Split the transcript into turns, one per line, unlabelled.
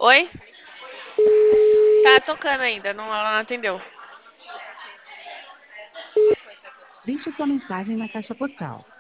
Oi? Tá tocando ainda, não, ela não atendeu.
Deixe sua mensagem na caixa postal.